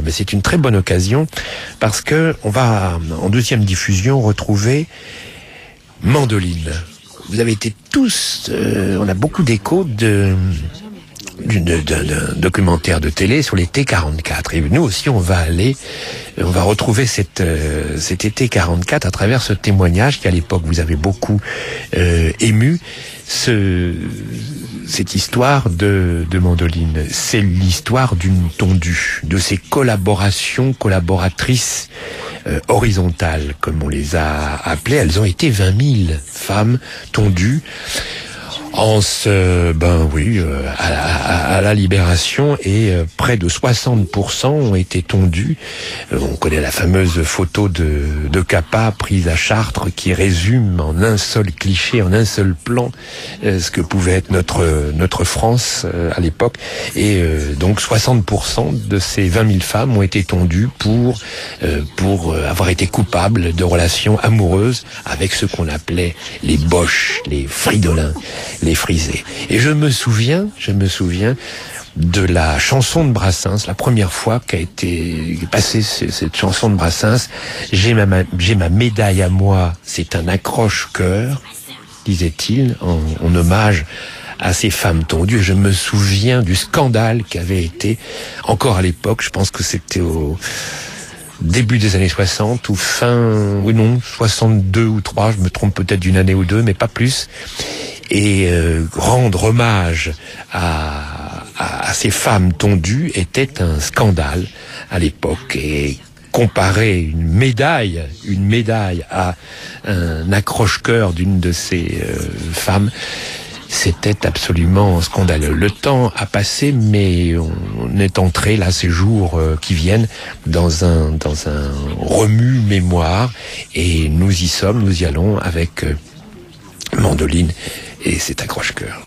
Mais c'est une très bonne occasion parce que on va, en deuxième diffusion, retrouver Mandoline. Vous avez été tous, on a beaucoup d'échos d'un documentaire de télé sur l'été 44. Et nous aussi, on va retrouver cet été 44 à travers ce témoignage qui, à l'époque, vous avez beaucoup ému. Cette histoire de Mandoline, c'est l'histoire d'une tondue, de ses collaboratrices horizontales, comme on les a appelées. Elles ont été 20 000 femmes tondues à la libération, et près de 60% ont été tondus. On connaît la fameuse photo de Capa prise à Chartres qui résume en un seul cliché, en un seul plan, ce que pouvait être notre France à l'époque. Et donc 60% de ces 20 000 femmes ont été tondues pour avoir été coupables de relations amoureuses avec ce qu'on appelait les boches, les fridolins, les frisés. Et je me souviens de la chanson de Brassens, la première fois qu'a été passée cette chanson de Brassens. J'ai ma médaille à moi, c'est un accroche-cœur, disait-il, en hommage à ces femmes tondues. Je me souviens du scandale qui avait été, encore à l'époque, je pense que c'était au début des années 60 ou 62 ou 3, je me trompe peut-être d'une année ou deux, mais pas plus. Et rendre hommage à ces femmes tondues était un scandale à l'époque. Et comparer une médaille à un accroche-cœur d'une de ces femmes, c'était absolument scandaleux. Le temps a passé, mais on est entré là ces jours qui viennent dans un remue-mémoire, et nous y sommes, nous y allons avec Mandoline et cet accroche-cœur.